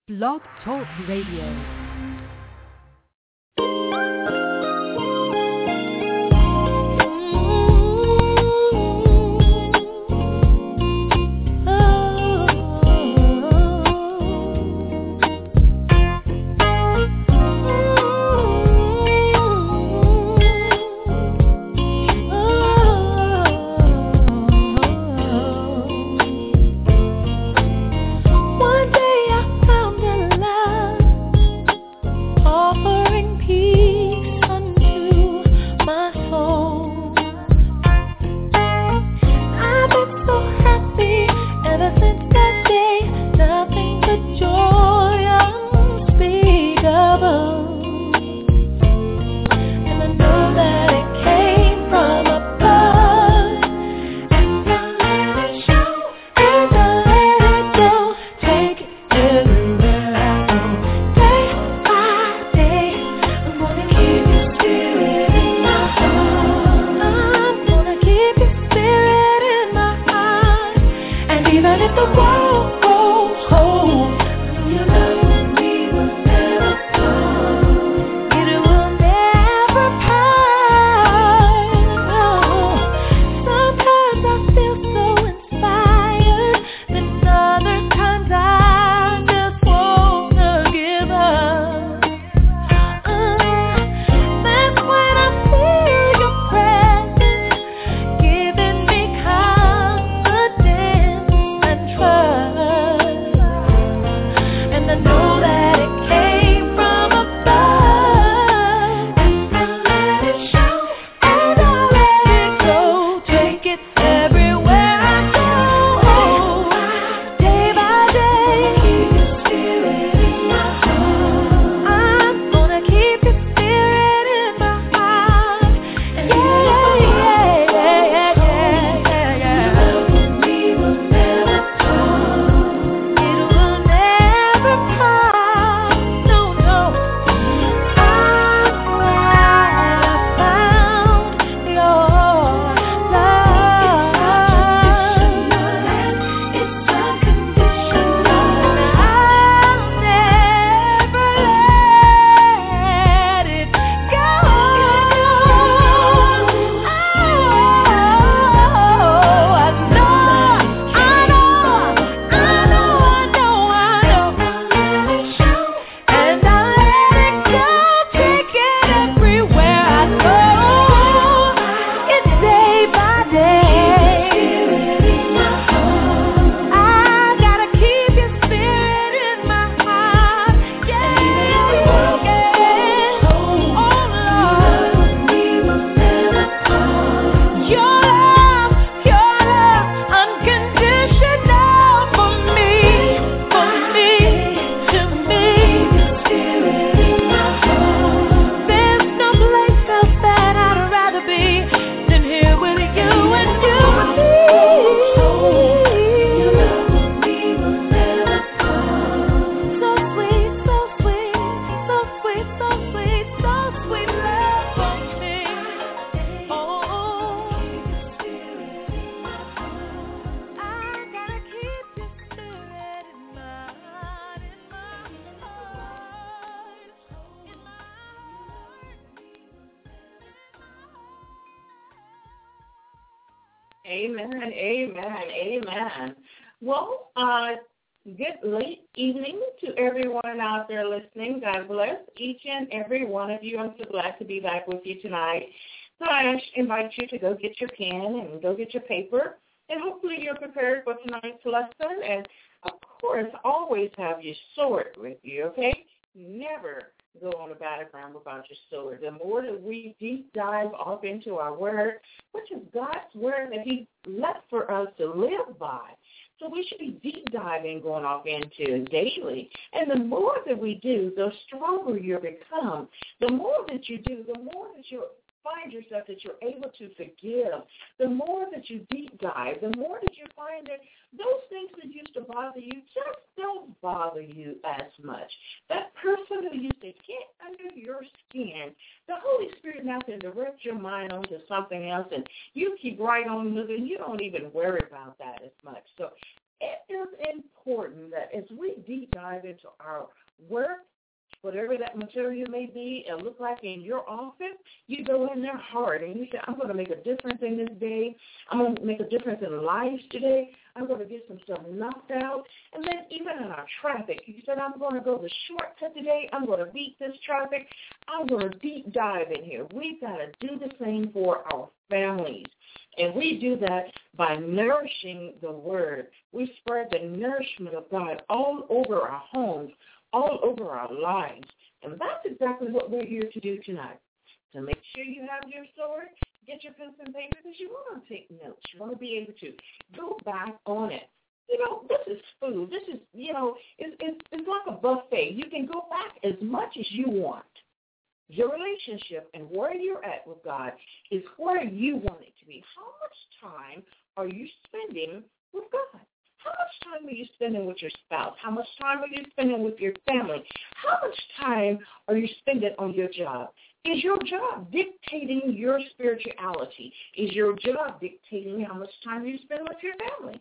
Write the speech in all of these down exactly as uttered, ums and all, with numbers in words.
Blog Talk Radio. Amen, amen, amen. Well, uh, good late evening to everyone out there listening. God bless each and every one of you. I'm so glad to be back with you tonight. So I invite you to go get your pen and go get your paper, and hopefully you're prepared for tonight's lesson. And, of course, always have your sword with you, okay? Never go on the battleground without your sword. The more that we deep dive off into our word, which is God's word that he left for us to live by. So we should be deep diving going off into daily. And the more that we do, the stronger you become. The more that you do, the more that you find yourself that you're able to forgive. The more that you deep dive, the more that you find that those things that used to bother you just don't bother you as much. That person who used to get under your skin, the Holy Spirit now can direct your mind onto something else, and you keep right on moving. You don't even worry about that as much. So it is important that as we deep dive into our work, whatever that material may be, it look like in your office, you go in there hard and you say, I'm going to make a difference in this day. I'm going to make a difference in lives today. I'm going to get some stuff knocked out. And then even in our traffic, you said, I'm going to go the shortcut today. I'm going to beat this traffic. I'm going to deep dive in here. We've got to do the same for our families. And we do that by nourishing the word. We spread the nourishment of God all over our homes, all over our lives. And that's exactly what we're here to do tonight. So make sure you have your sword, get your pencil and paper, because you want to take notes. You want to be able to go back on it. You know, this is food. This is, you know, it's, it's, it's like a buffet. You can go back as much as you want. Your relationship and where you're at with God is where you want it to be. How much time are you spending with God? How much time are you spending with your spouse? How much time are you spending with your family? How much time are you spending on your job? Is your job dictating your spirituality? Is your job dictating how much time you spend with your family?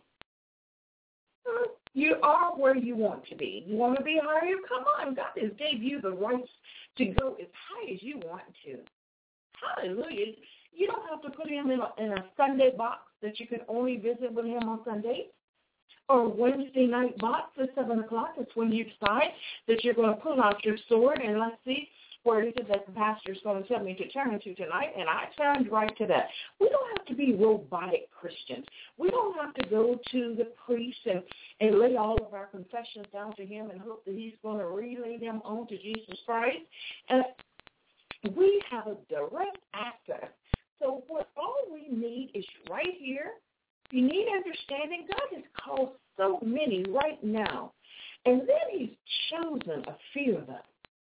You are where you want to be. You want to be higher? Come on. God has gave you the rights to go as high as you want to. Hallelujah. You don't have to put him in a, in a Sunday box that you can only visit with him on Sundays. Or Wednesday night box at seven o'clock. It's when you decide that you're going to pull out your sword and let's see where it is that the pastor's going to tell me to turn to tonight, and I turned right to that. We don't have to be robotic Christians. We don't have to go to the priest and, and lay all of our confessions down to him and hope that he's going to relay them on to Jesus Christ. And we have a direct access. So what all we need is right here. If you need understanding, God has called so many right now. And then he's chosen a few of them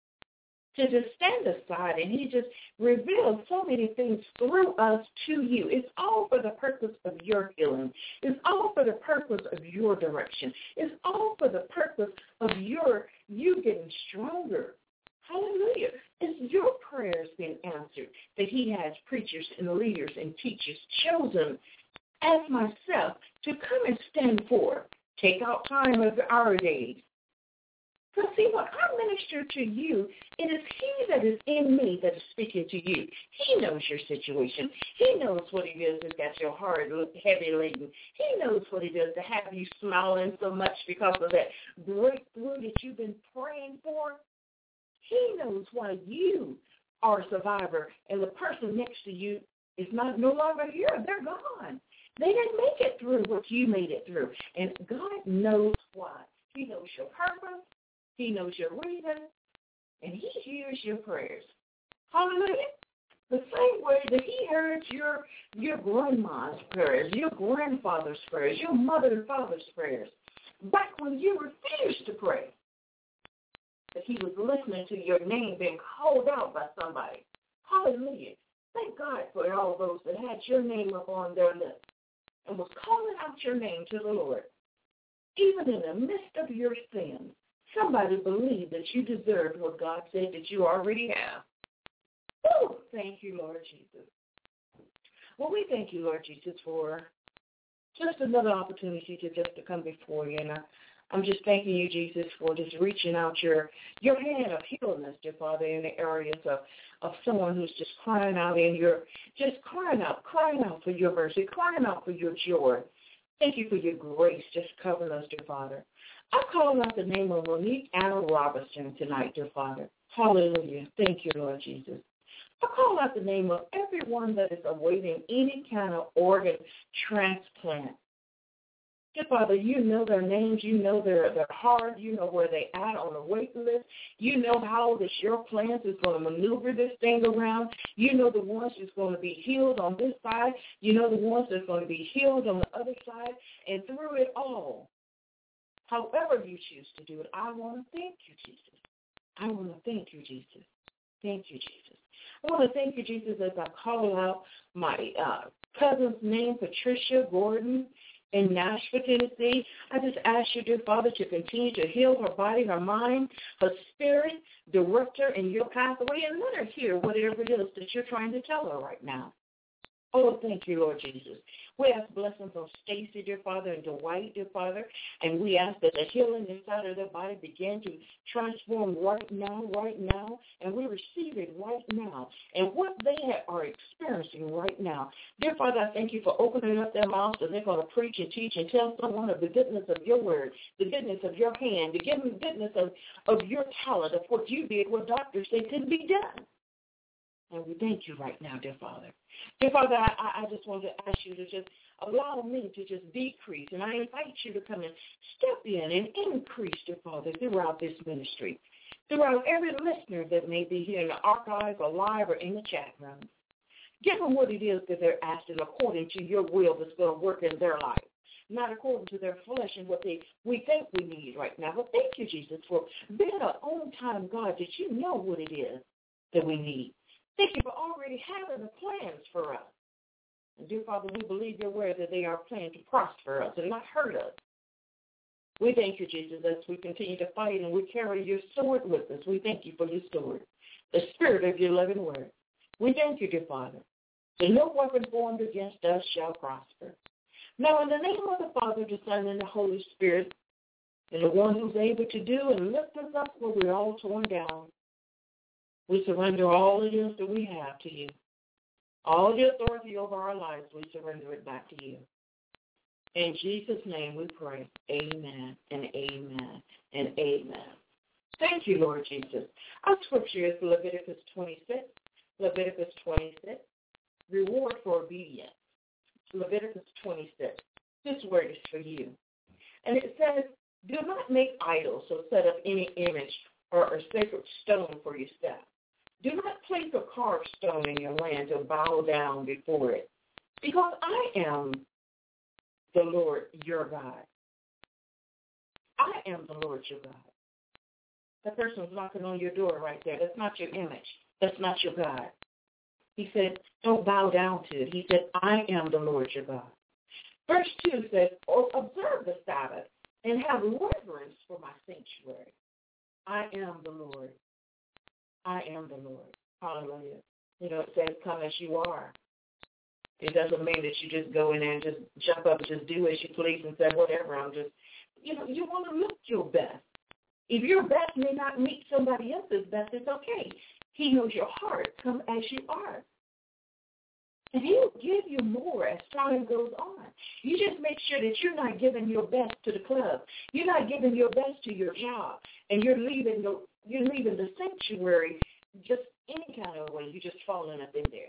to just stand aside, and he just reveals so many things through us to you. It's all for the purpose of your healing. It's all for the purpose of your direction. It's all for the purpose of your you getting stronger. Hallelujah. It's your prayers being answered that he has preachers and leaders and teachers chosen as myself to come and stand for. Take out time of our days. So see, when I minister to you, it is he that is in me that is speaking to you. He knows your situation. He knows what it is that's got your heart heavy laden. He knows what it is to have you smiling so much because of that breakthrough that you've been praying for. He knows why you are a survivor and the person next to you is not no longer here. They're gone. They didn't make it through what you made it through. And God knows why. He knows your purpose. He knows your reason, and he hears your prayers. Hallelujah. The same way that he heard your your grandma's prayers, your grandfather's prayers, your mother and father's prayers, back when you refused to pray. That he was listening to your name being called out by somebody. Hallelujah. Thank God for all those that had your name up on their lips and was calling out your name to the Lord. Even in the midst of your sins, somebody believed that you deserved what God said that you already have. Oh, thank you, Lord Jesus. Well, we thank you, Lord Jesus, for just another opportunity to just to come before you. And I, I'm just thanking you, Jesus, for just reaching out your your hand of healing us, dear Father, in the areas of, of someone who's just crying out in your, just crying out, crying out for your mercy, crying out for your joy. Thank you for your grace just covering us, dear Father. I call out the name of Monique Anna Robertson tonight, dear Father. Hallelujah. Thank you, Lord Jesus. I call out the name of everyone that is awaiting any kind of organ transplant. Dear Father, you know their names. You know their, their heart. You know where they at on the wait list. You know how this your plans is going to maneuver this thing around. You know the ones that's going to be healed on this side. You know the ones that's going to be healed on the other side. And through it all, however you choose to do it, I want to thank you, Jesus. I want to thank you, Jesus. Thank you, Jesus. I want to thank you, Jesus, as I call out my uh, cousin's name, Patricia Gordon, in Nashville, Tennessee. I just ask you, dear Father, to continue to heal her body, her mind, her spirit, direct her in your pathway, and let her hear whatever it is that you're trying to tell her right now. Oh, thank you, Lord Jesus. We ask blessings on Stacy, dear Father, and Dwight, dear Father, and we ask that the healing inside of their body begin to transform right now, right now, and we receive it right now. And what they are experiencing right now, dear Father, I thank you for opening up their mouths and they're going to preach and teach and tell someone of the goodness of your word, the goodness of your hand, the goodness of, of your talent, of what you did, what doctors say couldn't be done. And we thank you right now, dear Father. Dear Father, I, I just want to ask you to just allow me to just decrease. And I invite you to come and step in and increase, dear Father, throughout this ministry, throughout every listener that may be here in the archive or live or in the chat room. Give them what it is that they're asking according to your will that's going to work in their life, not according to their flesh and what they we think we need right now. But thank you, Jesus, for being an on-time God that you know what it is that we need. Thank you for already having the plans for us. And dear Father, we believe your word that they are planning to prosper us and not hurt us. We thank you, Jesus, as we continue to fight and we carry your sword with us. We thank you for your sword, the spirit of your loving word. We thank you, dear Father, that no weapon formed against us shall prosper. Now, in the name of the Father, the Son, and the Holy Spirit, and the one who's able to do and lift us up where we're all torn down, we surrender all it is that we have to you. All the authority over our lives, we surrender it back to you. In Jesus' name we pray. Amen and amen and amen. Thank you, Lord Jesus. Our scripture is Leviticus twenty-six. Leviticus twenty-six. Reward for obedience. Leviticus twenty-six. This word is for you. And it says, do not make idols or set up any image or a sacred stone for yourself. Do not place a carved stone in your land or bow down before it, because I am the Lord your God. I am the Lord your God. That person's knocking on your door right there. That's not your image. That's not your God. He said, don't bow down to it. He said, I am the Lord your God. Verse two says, oh, observe the Sabbath and have reverence for my sanctuary. I am the Lord. I am the Lord. Hallelujah. You know, it says, come as you are. It doesn't mean that you just go in there and just jump up and just do as you please and say, whatever, I'm just, you know, you want to look your best. If your best may not meet somebody else's best, it's okay. He knows your heart. Come as you are. And he'll give you more as time goes on. You just make sure that you're not giving your best to the club. You're not giving your best to your job. And you're leaving the you're leaving the sanctuary just any kind of way. You're just falling up in there.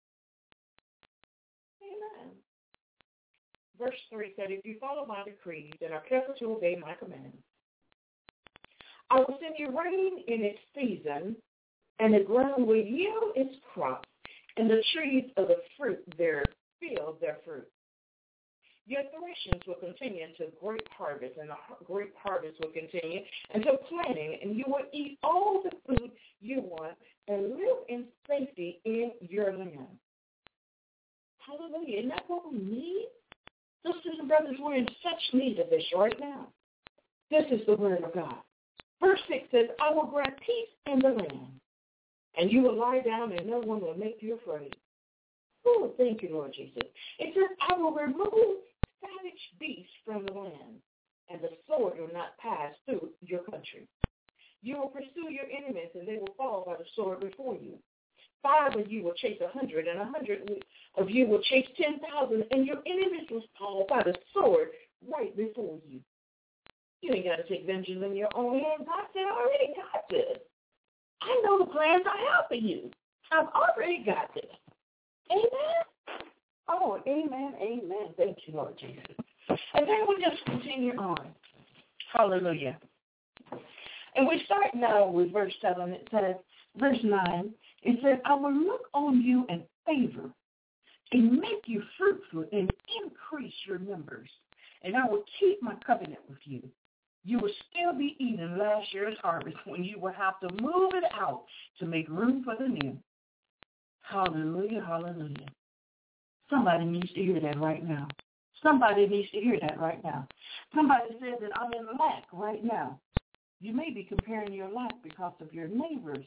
Amen. Verse three said, if you follow my decrees and are careful to obey my commands, I will send you rain in its season, and the ground will yield its crop, and the trees of the fruit their field their fruit. Your threshings will continue until great harvest, and the great harvest will continue until planting, and you will eat all the food you want and live in safety in your land. Hallelujah. Isn't that what we need? Sisters and brothers, we're in such need of this right now. This is the word of God. Verse six says, I will grant peace in the land, and you will lie down, and no one will make you afraid. Oh, thank you, Lord Jesus. It says, I will remove savage beasts from the land, and the sword will not pass through your country. You will pursue your enemies, and they will fall by the sword before you. Five of you will chase a hundred, and a hundred of you will chase ten thousand, and your enemies will fall by the sword right before you. You ain't got to take vengeance in your own hands. I said, I already got this. I know the plans I have for you. I've already got this. Amen? Oh, amen, amen. Thank you, Lord Jesus. And then we just continue on. Hallelujah. And we start now with verse seven. It says, verse nine, it says, I will look on you in favor and make you fruitful and increase your numbers. And I will keep my covenant with you. You will still be eating last year's harvest when you will have to move it out to make room for the new. Hallelujah, hallelujah. Somebody needs to hear that right now. Somebody needs to hear that right now. Somebody says that I'm in lack right now. You may be comparing your lack because of your neighbor's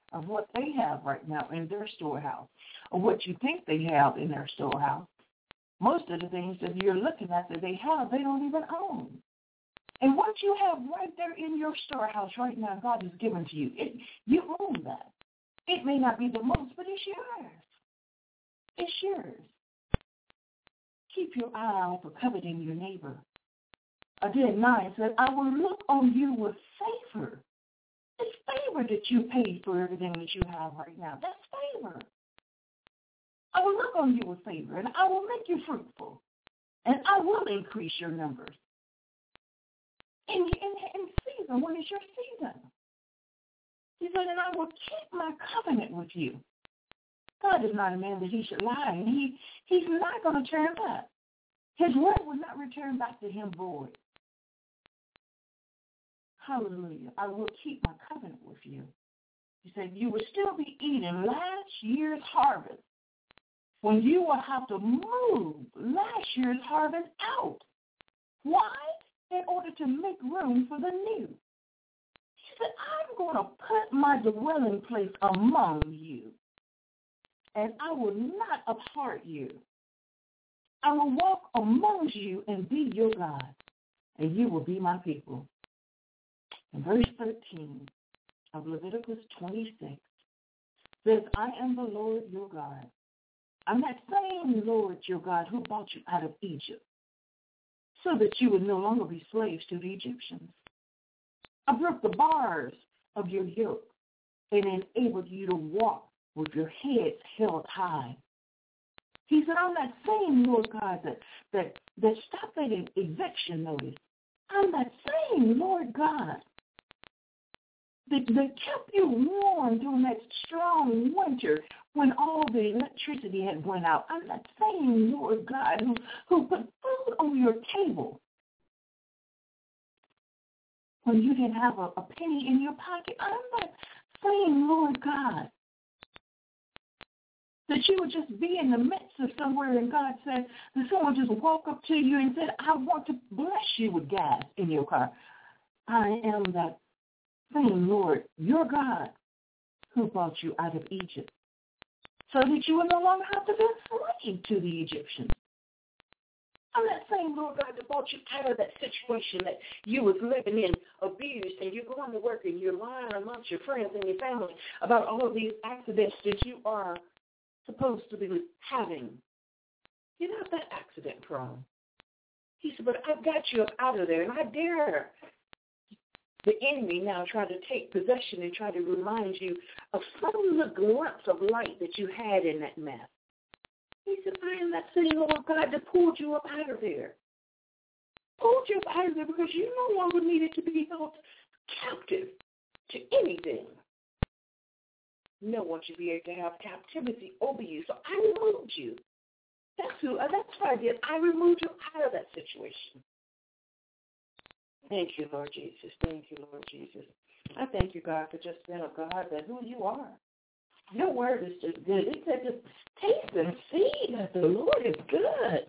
of what they have right now in their storehouse, or what you think they have in their storehouse. Most of the things that you're looking at that they have, they don't even own. And what you have right there in your storehouse right now, God has given to you. It, you own that. It may not be the most, but it's yours. It's yours. Keep your eye out for coveting your neighbor. Isaiah nine said, I will look on you with favor. It's favor that you paid for everything that you have right now. That's favor. I will look on you with favor, and I will make you fruitful, and I will increase your numbers. In, in, in season, when it's your season. He said, and I will keep my covenant with you. God is not a man that he should lie, and he, he's not going to turn back. His word will not return back to him void. Hallelujah. I will keep my covenant with you. He said, you will still be eating last year's harvest when you will have to move last year's harvest out. Why? In order to make room for the new. He said, I'm going to put my dwelling place among you, and I will not abhor you. I will walk amongst you and be your God, and you will be my people. And verse thirteen of Leviticus twenty-six says, I am the Lord your God. I'm that same Lord your God who brought you out of Egypt, so that you would no longer be slaves to the Egyptians. I broke the bars of your yoke and enabled you to walk with your heads held high. He said, I'm that same Lord God that, that, that stopped that eviction notice. I'm that same Lord God that, that kept you warm during that strong winter when all the electricity had went out. I'm that same Lord God who, who put food on your table when you didn't have a, a penny in your pocket. I'm that same Lord God that you would just be in the midst of somewhere and God said, that someone just walk up to you and said, I want to bless you with gas in your car. I am that same Lord, your God, who brought you out of Egypt, so that you would no longer have to be enslaved to the Egyptians. I'm that same Lord God that brought you out of that situation that you was living in, abused, and you're going to work and you're lying amongst your friends and your family about all of these accidents that you are supposed to be having. You're not that accident prone. He said, but I've got you up out of there, and I dare the enemy now try to take possession and try to remind you of some of the glimpse of light that you had in that mess. He said, I am that same Lord God that pulled you up out of there. Pulled you up out of there because you no longer needed to be held captive to anything. No one should be able to have captivity over you. So I removed you. That's who. That's what I did. I removed you out of that situation. Thank you, Lord Jesus. Thank you, Lord Jesus. I thank you, God, for just being a God that who you are. Your word is just good. It said just taste and see that the Lord is good.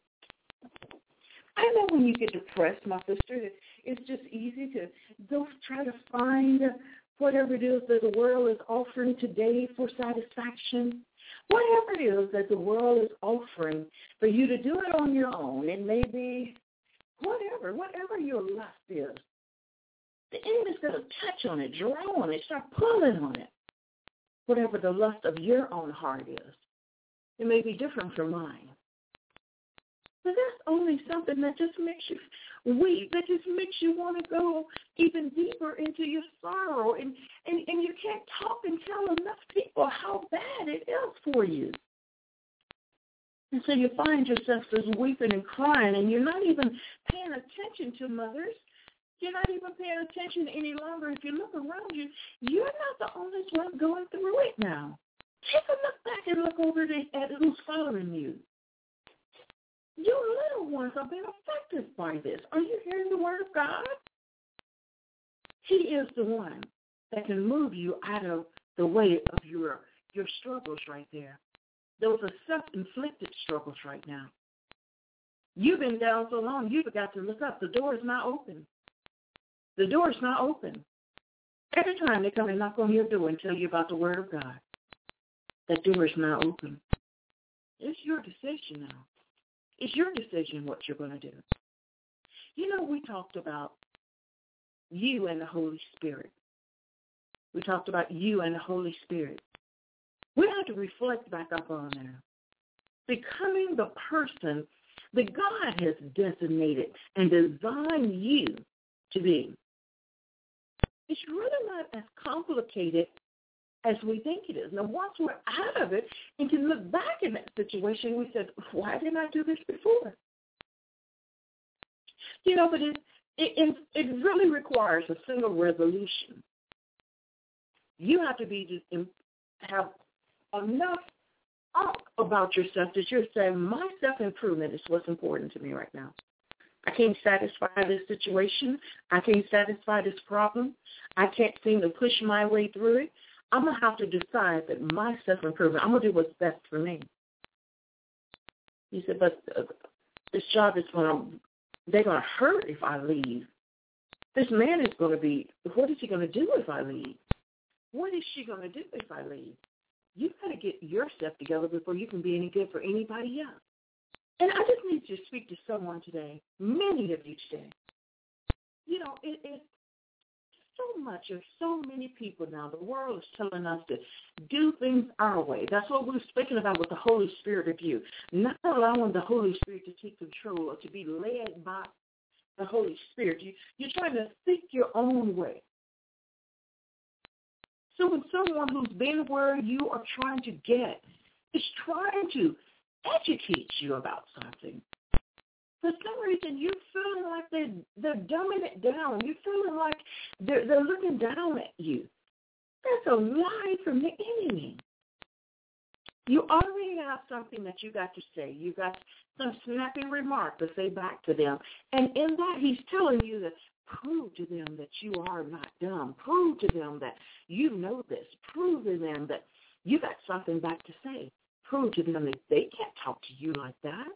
I know when you get depressed, my sister, it's just easy to go try to find whatever it is that the world is offering today for satisfaction. Whatever it is that the world is offering for you to do it on your own. It may be whatever, whatever your lust is. The enemy's going to touch on it, draw on it, start pulling on it. Whatever the lust of your own heart is. It may be different from mine. But that's only something that just makes you weep, that just makes you want to go even deeper into your sorrow. And, and, and you can't talk and tell enough people how bad it is for you. And so you find yourself just weeping and crying, and you're not even paying attention to mothers. You're not even paying attention any longer. If you look around you, you're not the only one going through it now. Take a look back and look over at who's following you. Your little ones are being affected by this. Are you hearing the word of God? He is the one that can move you out of the way of your, your struggles right there. Those are self-inflicted struggles right now. You've been down so long, you forgot to look up. The door is not open. The door is not open. Every time they come and knock on your door and tell you about the Word of God, that door is now open. It's your decision now. It's your decision what you're going to do. You know, we talked about you and the Holy Spirit. We talked about you and the Holy Spirit. We have to reflect back up on that. Becoming the person that God has designated and designed you to be. It's really not as complicated as we think it is. Now, once we're out of it and can look back in that situation, we said, why didn't I do this before? You know, but it, it, it really requires a single resolution. You have to be have enough about yourself that you're saying, my self-improvement is what's important to me right now. I can't satisfy this situation. I can't satisfy this problem. I can't seem to push my way through it. I'm going to have to decide that my self-improvement, I'm going to do what's best for me. He said, but uh, this job is going to, they're going to hurt if I leave. This man is going to be, what is he going to do if I leave? What is she going to do if I leave? You've got to get yourself together before you can be any good for anybody else. And I just need to speak to someone today, many of you today. You know, it, it's so much of so many people now. The world is telling us to do things our way. That's what we're speaking about with the Holy Spirit of you. Not allowing the Holy Spirit to take control or to be led by the Holy Spirit. You, you're trying to think your own way. So when someone who's been where you are trying to get is trying to educate you about something, for some reason you're feeling like they're, they're dumbing it down. You're feeling like they're, they're looking down at you. That's a lie from the enemy. You already have something that you got to say. You got some snapping remark to say back to them. And in that, he's telling you that prove to them that you are not dumb. Prove to them that you know this. Prove to them that you got something back to say. Prove to them that they can't talk to you like that.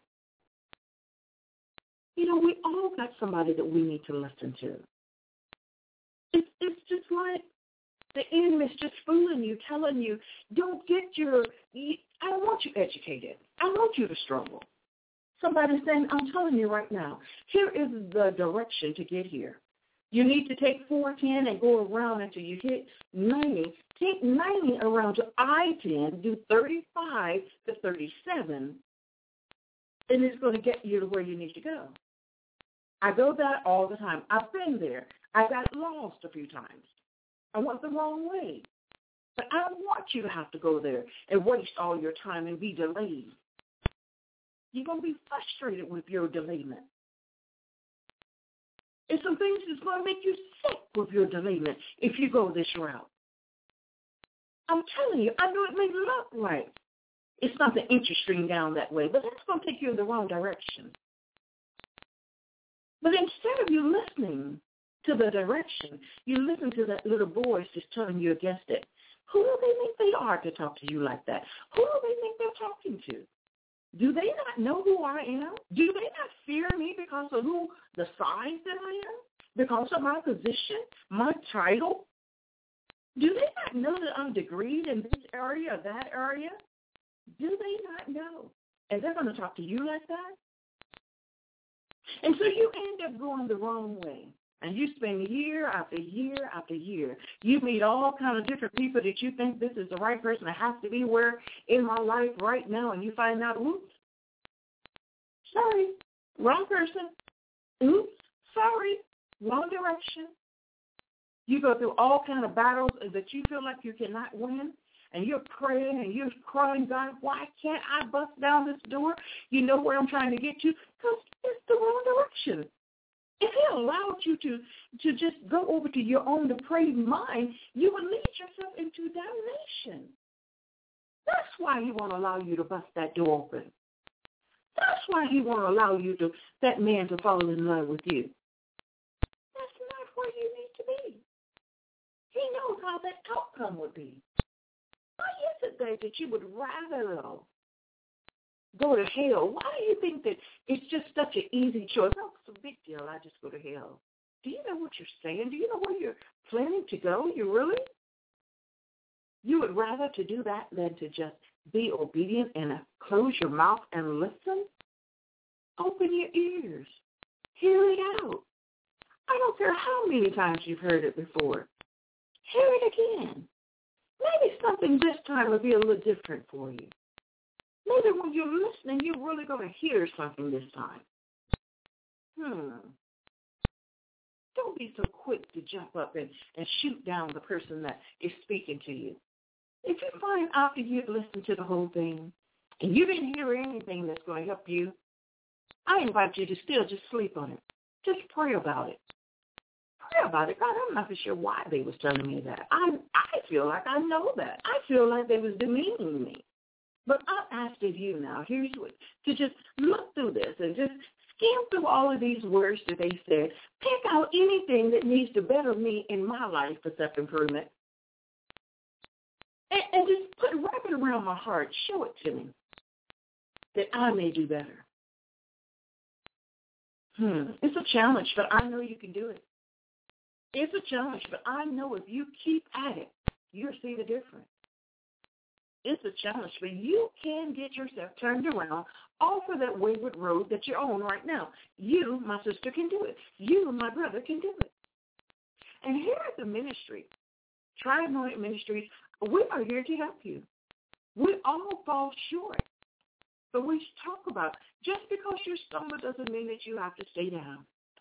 You know, we all got somebody that we need to listen to. It's, it's just like the enemy's just fooling you, telling you, don't get your, I don't want you educated. I want you to struggle. Somebody's saying, I'm telling you right now, here is the direction to get here. You need to take four ten and go around until you hit ninety. Take ninety around to I ten, do thirty-five to thirty-seven, and it's going to get you to where you need to go. I go that all the time. I've been there. I got lost a few times. I went the wrong way. But I don't want you to have to go there and waste all your time and be delayed. You're going to be frustrated with your delayment. And some things is going to make you sick with your delayment if you go this route. I'm telling you, I know it may look like it's something interesting down that way, but that's going to take you in the wrong direction. But instead of you listening to the direction, you listen to that little voice that's telling you against it. Who do they think they are to talk to you like that? Who do they think they're talking to? Do they not know who I am? Do they not fear me because of who the size that I am? Because of my position, my title? Do they not know that I'm degreed in this area or that area? Do they not know? And they're going to talk to you like that? And so you end up going the wrong way. And you spend year after year after year. You meet all kinds of different people that you think this is the right person that has to be where in my life right now, and you find out, oops, sorry, wrong person. Oops, sorry, wrong direction. You go through all kinds of battles that you feel like you cannot win, and you're praying and you're crying, God, why can't I bust down this door? You know where I'm trying to get to? Because it's the wrong direction. If he allowed you to, to just go over to your own depraved mind, you would lead yourself into damnation. That's why he won't allow you to bust that door open. That's why he won't allow you to that man to fall in love with you. That's not where you need to be. He knows how that outcome would be. Why is it that, that you would rather go to hell? Why do you think that it's just such an easy choice? Oh, it's a big deal. I just go to hell. Do you know what you're saying? Do you know where you're planning to go? You really? You would rather to do that than to just be obedient and close your mouth and listen? Open your ears. Hear it out. I don't care how many times you've heard it before. Hear it again. Maybe something this time will be a little different for you. Maybe when you're listening, you're really going to hear something this time. Hmm. Don't be so quick to jump up and, and shoot down the person that is speaking to you. If you find after you've listened to the whole thing and you didn't hear anything that's going to help you, I invite you to still just sleep on it. Just pray about it. Pray about it. God, I'm not for sure why they was telling me that. I I feel like I know that. I feel like they was demeaning me. But I'm asking you now, here's what, to just look through this and just skim through all of these words that they said. Pick out anything that needs to better me in my life for self-improvement. And, and just put wrap it around my heart. Show it to me that I may do better. Hmm. It's a challenge, but I know you can do it. It's a challenge, but I know if you keep at it, you'll see the difference. It's a challenge, but you can get yourself turned around off of that wayward road that you're on right now. You, my sister, can do it. You, my brother, can do it. And here at the ministry, Tri-Anointed Ministries, we are here to help you. We all fall short. But we talk about just because you stumble doesn't mean that you have to stay down.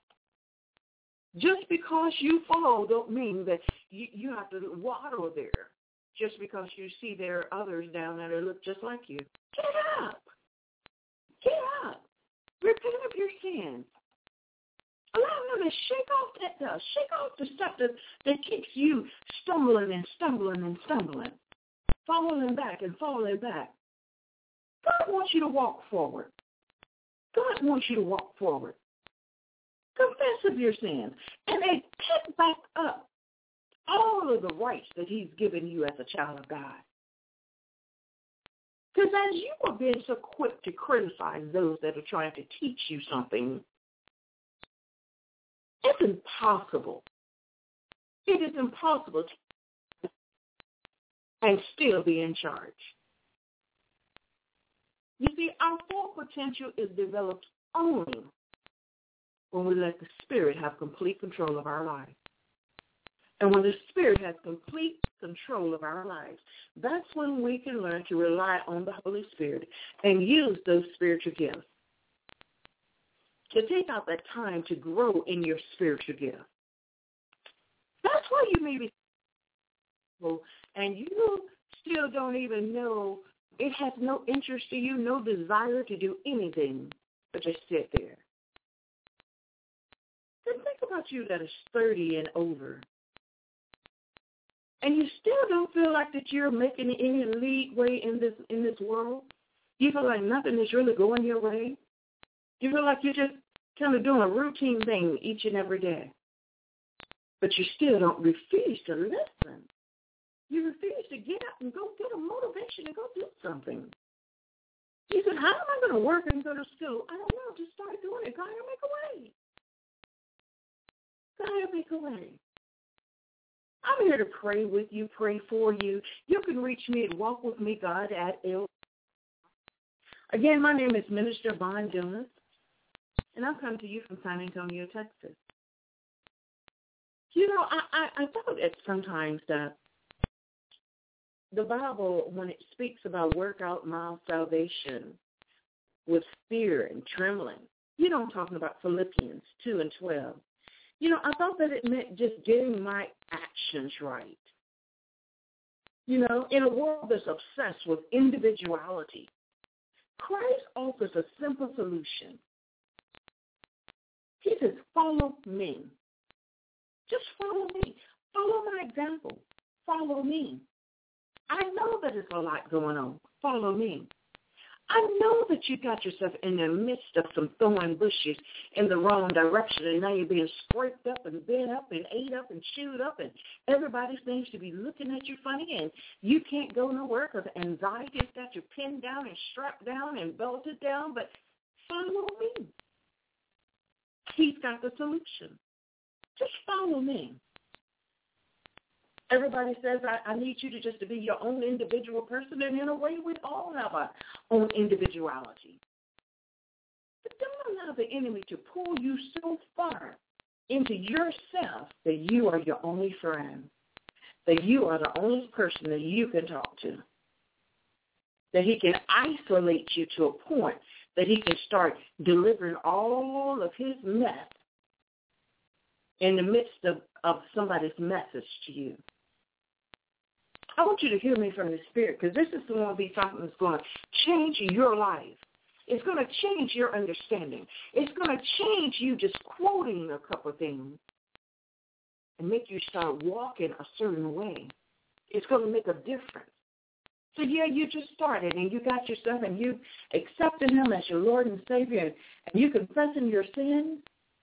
Just because you fall don't mean that you, you have to waddle there. Just because you see there are others down there that look just like you. Get up. Get up. Repent of your sins. Allow them to shake off that dust. Shake off the stuff that, that keeps you stumbling and stumbling and stumbling. Falling back and falling back. God wants you to walk forward. God wants you to walk forward. Confess of your sins. And then pick back up all of the rights that he's given you as a child of God. Because as you are being so quick to criticize those that are trying to teach you something, it's impossible. It is impossible to and still be in charge. You see, our full potential is developed only when we let the Spirit have complete control of our lives. And when the Spirit has complete control of our lives, that's when we can learn to rely on the Holy Spirit and use those spiritual gifts. To take out that time to grow in your spiritual gift. That's why you may be and you still don't even know, it has no interest to you, no desire to do anything but just sit there. Then think about you that is thirty and over. And you still don't feel like that you're making any leadway in this in this world. You feel like nothing is really going your way. You feel like you're just kind of doing a routine thing each and every day. But you still don't refuse to listen. You refuse to get up and go get a motivation and go do something. You said, how am I going to work and go to school? I don't know. Just start doing it. God will make a way. God will make a way. I'm here to pray with you, pray for you. You can reach me at Walk With Me God at L. Again, my name is Minister Vaughn Jonas, and I'm coming to you from San Antonio, Texas. You know, I, I, I thought that sometimes that the Bible, when it speaks about work out my salvation with fear and trembling, you know, I'm talking about Philippians two and twelve. You know, I thought that it meant just getting my actions right. You know, in a world that's obsessed with individuality, Christ offers a simple solution. He says, follow me. Just follow me. Follow my example. Follow me. I know that there's a lot going on. Follow me. I know that you got yourself in the midst of some thorn bushes in the wrong direction, and now you're being scraped up and bent up and ate up and chewed up, and everybody seems to be looking at you funny, and you can't go nowhere because anxiety's got you pinned down and strapped down and belted down, but follow me. He's got the solution. Just follow me. Everybody says, I, I need you to just to be your own individual person, and in a way we all have our own individuality. But don't allow the enemy to pull you so far into yourself that you are your only friend, that you are the only person that you can talk to, that he can isolate you to a point that he can start delivering all of his mess in the midst of, of somebody's message to you. I want you to hear me from the Spirit, because this is going to be something that's going to change your life. It's going to change your understanding. It's going to change you just quoting a couple things and make you start walking a certain way. It's going to make a difference. So, yeah, you just started and you got yourself and you accepted him as your Lord and Savior and you confessing your sins.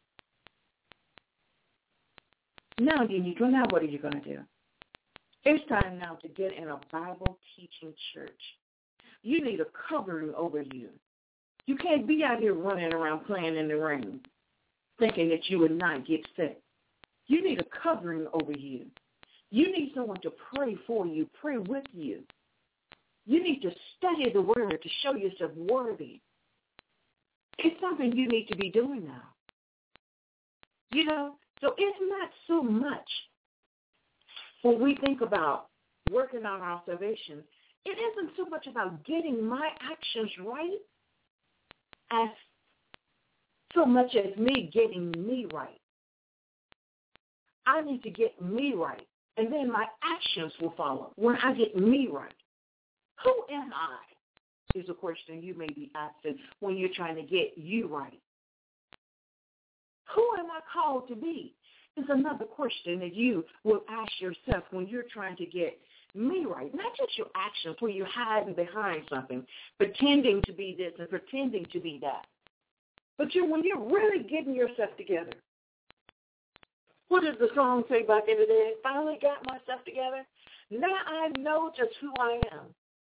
Now, then you go, now what are you going to do? It's time now to get in a Bible-teaching church. You need a covering over you. You can't be out here running around playing in the rain thinking that you would not get sick. You need a covering over you. You need someone to pray for you, pray with you. You need to study the Word to show yourself worthy. It's something you need to be doing now. You know, so it's not so much when we think about working on our salvation, it isn't so much about getting my actions right as so much as me getting me right. I need to get me right, and then my actions will follow when I get me right. Who am I is a question you may be asking when you're trying to get you right. Who am I called to be is another question that you will ask yourself when you're trying to get me right. Not just your actions where you're hiding behind something, pretending to be this and pretending to be that. But you, when you're really getting yourself together. What does the song say back in the day? Finally got myself together. Now I know just who I am.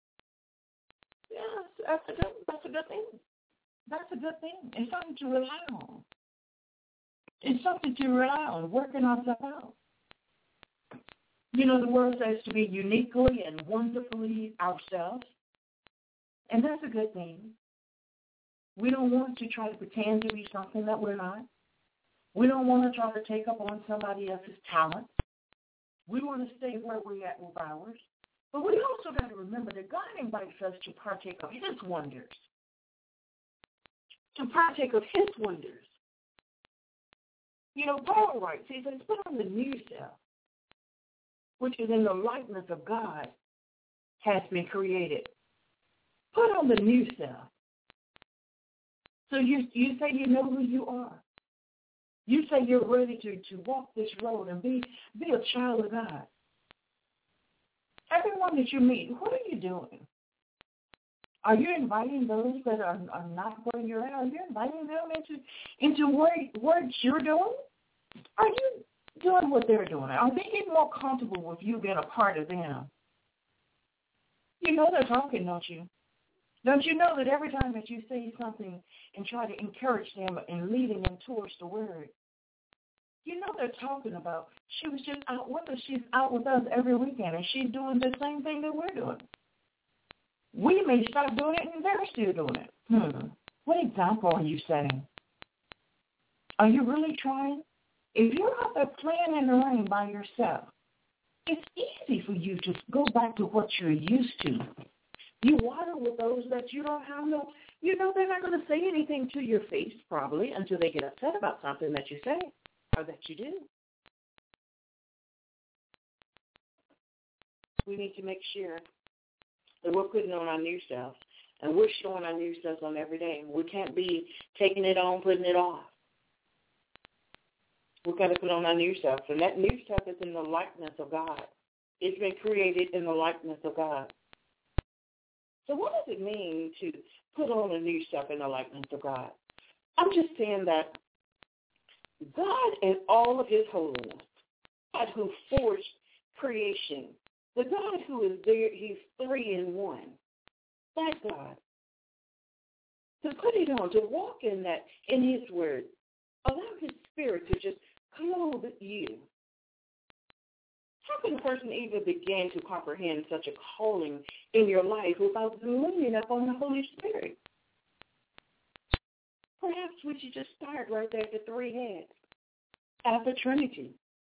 Yes, that's a good, that's a good thing. That's a good thing. It's something to rely on. It's something to rely on, working ourselves out. You know, the word says to be uniquely and wonderfully ourselves, and that's a good thing. We don't want to try to pretend to be something that we're not. We don't want to try to take up on somebody else's talent. We want to stay where we're at with ours. But we also got to remember that God invites us to partake of his wonders, to partake of his wonders. You know, Paul writes, he says, put on the new self, which is in the likeness of God, has been created. Put on the new self. So you you say you know who you are. You say you're ready to, to walk this road and be, be a child of God. Everyone that you meet, what are you doing? Are you inviting those that are, are not where you're at? Are you inviting them into into where, what you're doing? Are you doing what they're doing? Are they getting more comfortable with you being a part of them? You know they're talking, don't you? Don't you know that every time that you say something and try to encourage them and leading them towards the word, you know they're talking about, she was just out with us. She's out with us every weekend, and she's doing the same thing that we're doing. We may stop doing it, and they're still doing it. Hmm. What example are you setting? Are you really trying? If you're out there playing in the rain by yourself, it's easy for you to go back to what you're used to. You water with those that you don't have no, you know they're not going to say anything to your face probably until they get upset about something that you say or that you do. We need to make sure that we're putting on our new self, and we're showing our new self on every day. We can't be taking it on, putting it off. We've got to put on our new self, and that new self is in the likeness of God. It's been created in the likeness of God. So what does it mean to put on a new self in the likeness of God? I'm just saying that God in all of his holiness, God who forged creation, the God who is there, he's three in one. That God. To put it on, to walk in that, in his word, allow his spirit to just clothe you. How can a person even begin to comprehend such a calling in your life without leaning upon the Holy Spirit? Perhaps we should just start right there at the three heads, at the Trinity.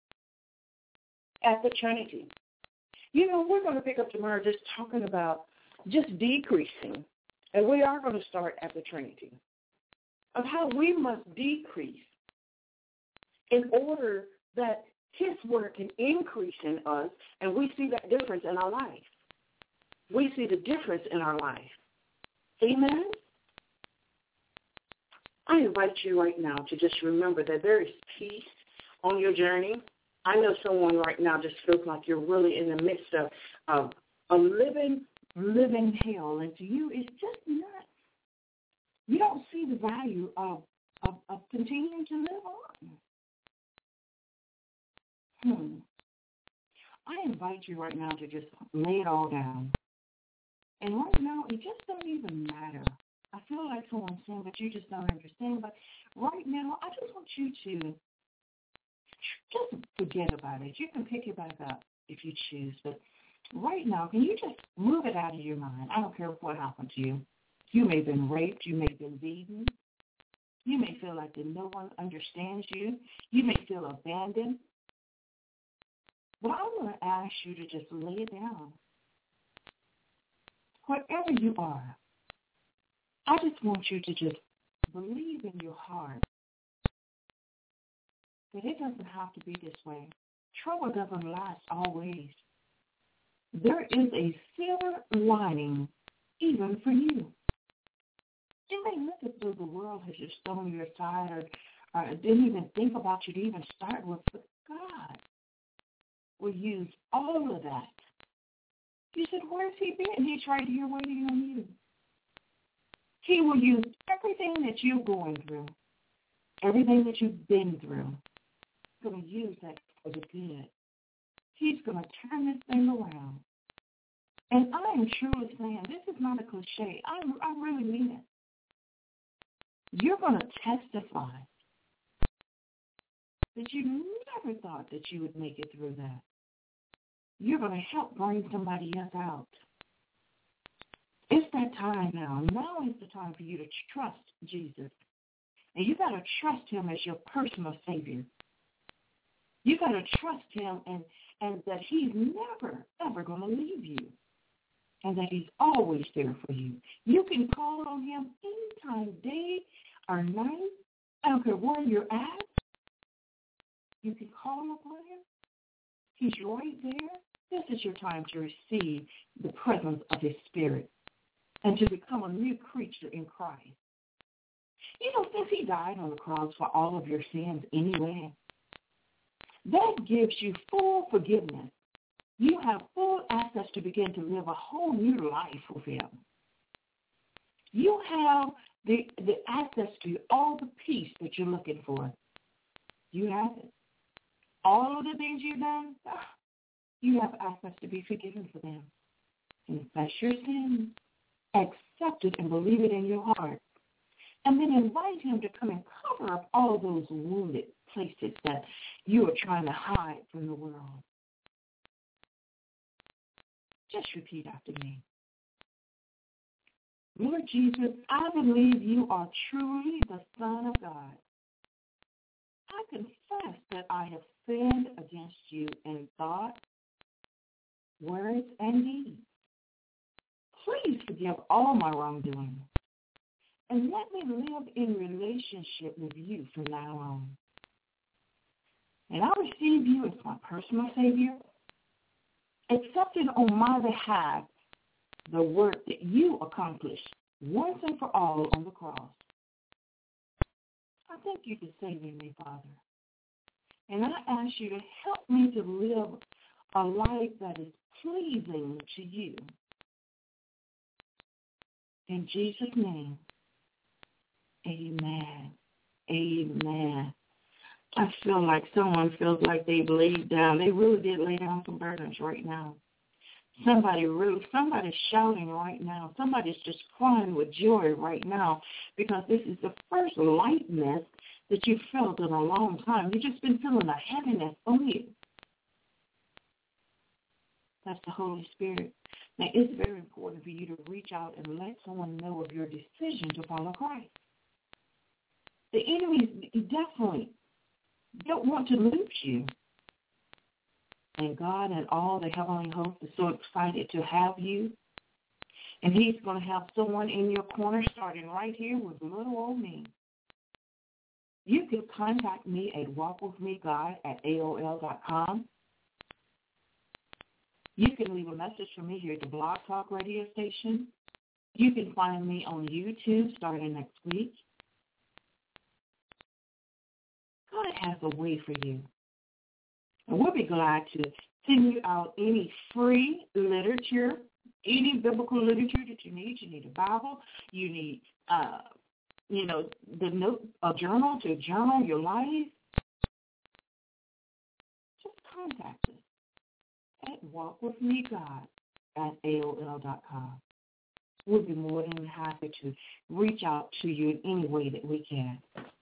At the Trinity. You know, we're going to pick up tomorrow just talking about just decreasing, and we are going to start at the Trinity, of how we must decrease in order that His word can increase in us, and we see that difference in our life. We see the difference in our life. Amen? I invite you right now to just remember that there is peace on your journey. I know someone right now just feels like you're really in the midst of, of a living, living hell, and to you it's just not, you don't see the value of, of, of continuing to live on. Hmm. I invite you right now to just lay it all down. And right now, it just don't even matter. I feel like someone's saying, but you just don't understand. But right now, I just want you to just forget about it. You can pick it back up if you choose. But right now, can you just move it out of your mind? I don't care what happened to you. You may have been raped. You may have been beaten. You may feel like that no one understands you. You may feel abandoned. But I'm going to ask you to just lay it down. Wherever you are, I just want you to just believe in your heart that it doesn't have to be this way. Trouble doesn't last always. There is a silver lining even for you. You may look as though the world has just thrown you aside or, or didn't even think about you to even start with, but God will use all of that. You said, where's He been? He's right here waiting on you. He will use everything that you're going through, everything that you've been through. He's going to use that for the good. He's going to turn this thing around. And I am truly saying, this is not a cliche. I, I really mean it. You're going to testify that you never thought that you would make it through that. You're going to help bring somebody else out. It's that time now. Now is the time for you to trust Jesus. And you got to trust Him as your personal Savior. You got to trust Him and, and that He's never, ever going to leave you. And that He's always there for you. You can call on Him anytime, day or night. I don't care where you're at. You can call upon Him. He's right there. This is your time to receive the presence of His Spirit and to become a new creature in Christ. You know, since He died on the cross for all of your sins anyway, that gives you full forgiveness. You have full access to begin to live a whole new life with Him. You have the, the access to all the peace that you're looking for. You have it. All of the things you've done, you have access to be forgiven for them. Confess your sins, accept it and believe it in your heart, and then invite Him to come and cover up all those wounded places that you are trying to hide from the world. Just repeat after me. Lord Jesus, I believe you are truly the Son of God. I confess that I have sinned against you in thought, words, and deed. Please forgive all my wrongdoing, and let me live in relationship with you from now on. And I receive you as my personal Savior, accepting on my behalf the work that you accomplished once and for all on the cross. I thank you for saving me, Father. And I ask you to help me to live a life that is pleasing to you. In Jesus' name, amen. Amen. I feel like someone feels like they've laid down. They really did lay down some burdens right now. Somebody really, somebody's shouting right now. Somebody's just crying with joy right now because this is the first lightness that you've felt in a long time. You've just been feeling a heaviness on you. That's the Holy Spirit. Now, it's very important for you to reach out and let someone know of your decision to follow Christ. The enemy definitely don't want to lose you. And God and all the heavenly hosts is so excited to have you. And he's going to have someone in your corner starting right here with little old me. You can contact me at walkwithmegod at A O L dot com. You can leave a message for me here at the Blog Talk radio station. You can find me on YouTube starting next week. God has a way for you. And we'll be glad to send you out any free literature, any biblical literature that you need. You need a Bible. You need, uh, you know, the note, a journal to journal your life. Just contact us at walkwithmegod at A O L dot com. We'll be more than happy to reach out to you in any way that we can.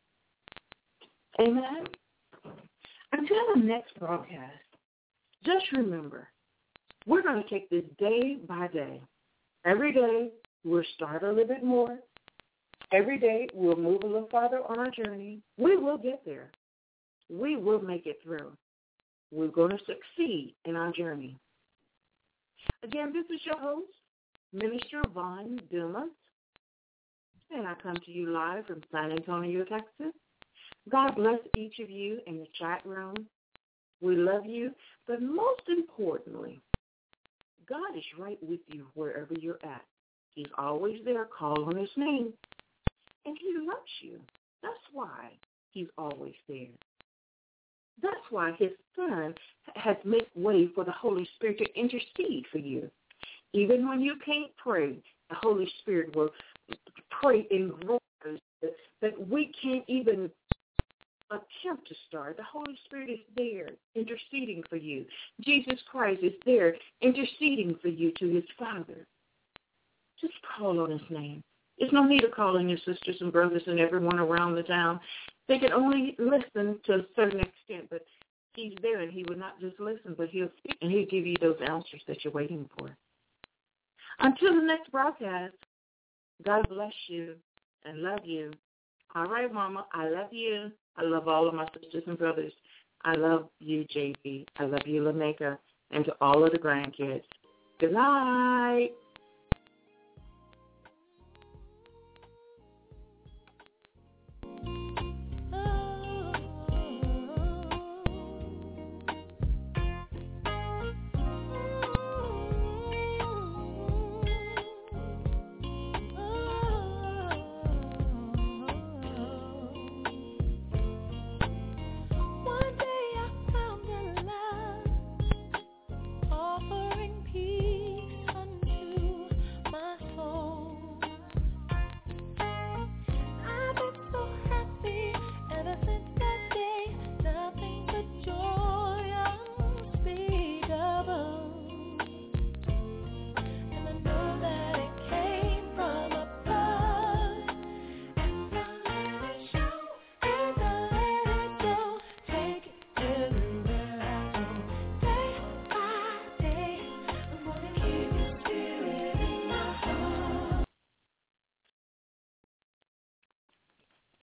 Amen? Until the next broadcast, just remember, we're going to take this day by day. Every day, we'll start a little bit more. Every day, we'll move a little farther on our journey. We will get there. We will make it through. We're going to succeed in our journey. Again, this is your host, Minister Vaughn Dumas, and I come to you live from San Antonio, Texas. God bless each of you in the chat room. We love you, but most importantly, God is right with you wherever you're at. He's always there. Call on his name, and he loves you. That's why he's always there. That's why his Son has made way for the Holy Spirit to intercede for you. Even when you can't pray, the Holy Spirit will pray in groans that we can't even attempt to start. The Holy Spirit is there interceding for you. Jesus Christ is there interceding for you to his Father. Just call on his name. There's no need of calling your sisters and brothers and everyone around the town. They can only listen to a certain extent, but he's there, and he will not just listen, but he'll speak, and he'll give you those answers that you're waiting for. Until the next broadcast, God bless you and love you. All right, Mama, I love you. I love all of my sisters and brothers. I love you, J B. I love you, Lameka, and to all of the grandkids. Good night.